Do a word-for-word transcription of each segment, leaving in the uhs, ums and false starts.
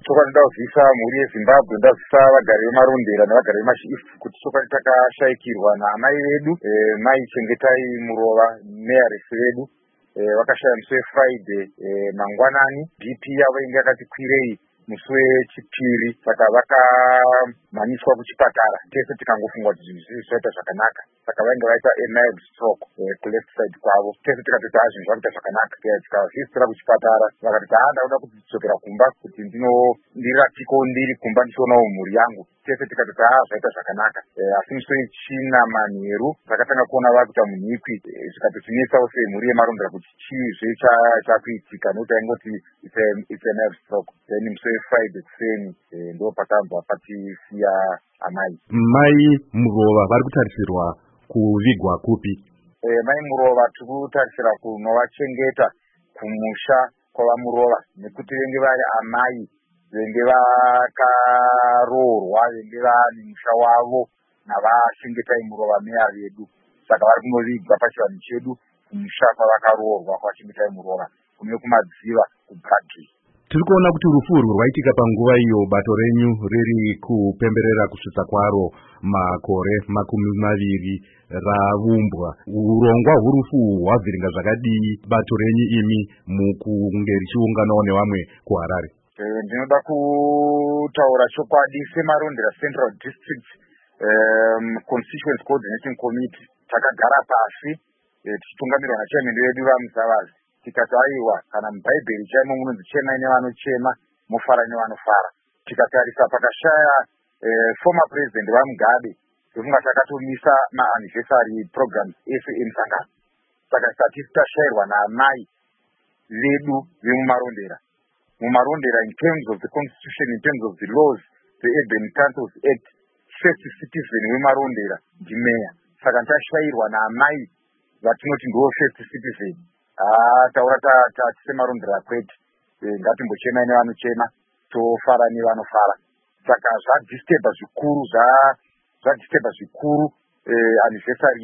chokwadi ndazivisa mhuri yeZimbabwe, ndazivisa vagari vemarondera nevagari veMachief kuti chokwadi takashaikirwa naamai vedu, e, mai Chengetai Murova nearesi vedu e, vakashaya musi weFriday e, mangwanani. B P yavo inge yakati kwirei musi wechipiri, saka vakamhanyiswa kuchipatara. Tese tikangofunga kuti zvinhu zvizvi zvaita zvakanaka, saka vainge vaita a mild stroke e, kuleft side kwavo. Tese tikatoti ha zvinhu zvakuita zvakanaka, tikavhizitira kuchipatara vakati ha ndauda kudzokera kumba kuti ndirapiko ndiri kumba ndichionawo mhuri yangu. Tese tikatoti ha zvaita zvakanaka, e, asi musi wechina manheru takatanga kuona vakuita munhikwi, e, zvikatotinetsawo semhuri yemarondera kuti chiizve chakuitika, nokuti aingoti it's a nerve stroke. Then musi Friday kuseni e, ndo pakabva patisiya amai. Mai Murova vari kutarisirwa kuvigwa kupi? E, mai Murova tiri kutarisira kunovachengeta kumusha kwavamurova, nekuti venge vari amai venge vakaroorwa, venge vane musha wavo navachengetai Murova meya vedu. Saka vari kunovigwa pachivanhu chedu kumusha kwavakaroorwa kwavachengetai Murova kune kumadziva kuBhagi. Tiri kuona kuti rufu urwu rwaitika panguva iyo bato renyu riri kupemberera kusvitsa kwaro makore makumi maviri ravumbwa. Urongwa hwurufu hwavhiringa zvakadii bato renyu imi mukunge richiunganawo nevamwe kuHarare? Ndinoda kutaura chokwadi semarondera Central District um, Constituency Coordinating Committee takagara pasi e, tichitungamirwa nachairman vedu vaMuzavazi, tikati aiwa, kana mubhaibheri chaimo munonzi chemai nevanochema, mufara nevanofara. Tikatarisa pakashaya eh, former president vaMugabe, tofunga takatomisa maanniversary programs ese emusangano. Saka statisi tashayirwa naamai vedu vemumarondera. Mumarondera, in terms of the constitution, in terms of the laws, the Urban Councils Act, first citizen vemarondera ndimeya. Saka tashayirwa naamai vatinoti ndo first citizen. Ah, taura tati semarondera kwete, e, ngatimbochemai nevanochema, tofara nevanofara. Saka zvadisturba zvikuru, zvadisturba zvikuru eh, anniversary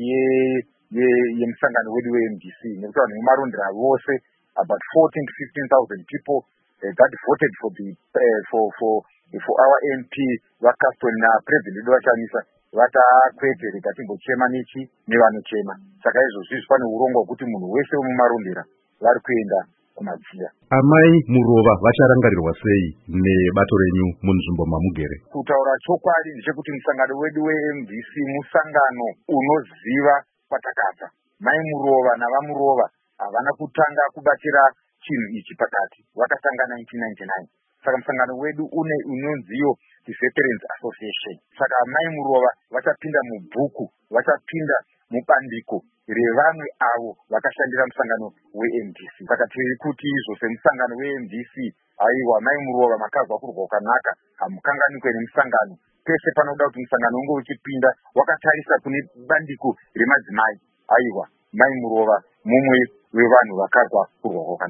yemusangano wedu weM D C, nekuti vanhu vemarondera vose about fourteen to fifteen thousand people uh, that voted for the uh, for for for our M P vaCaston na president wedu vachamisa vatakwete rega timbochema nechi nevanochema. Saka izvozvi pane urongwa hwekuti munhu wese wemumarondera vari kuenda kumadziya. Amai Murova vacharangarirwa sei nebato renyu munzvimbo mamugere? Kutaura chokwadi ndechekuti musangano wedu weM D C musangano unoziva kwatakabva. Mai Murova navamurova havana kutanga kubatira chinhu ichi pakati, vakatanga nineteen ninety-nine. Saka musangano wedu une unonziyo the Veterans Association. Saka mai Murova vachapinda mubhuku, vachapinda mubandiko revamwe avo vakashandira musangano weM D C. Saka tiri kuti izvo semusangano weM D C, aiwa mai Murova makazwa kurwa kwakanaka, hamukanganikwe nemusangano. Pese panoda kuti musangano unge uchipinda wakatarisa kune bandiko remadzimai, aiwa mai Murova mumwe wevanhu vakazwa kurwa kwakanaka.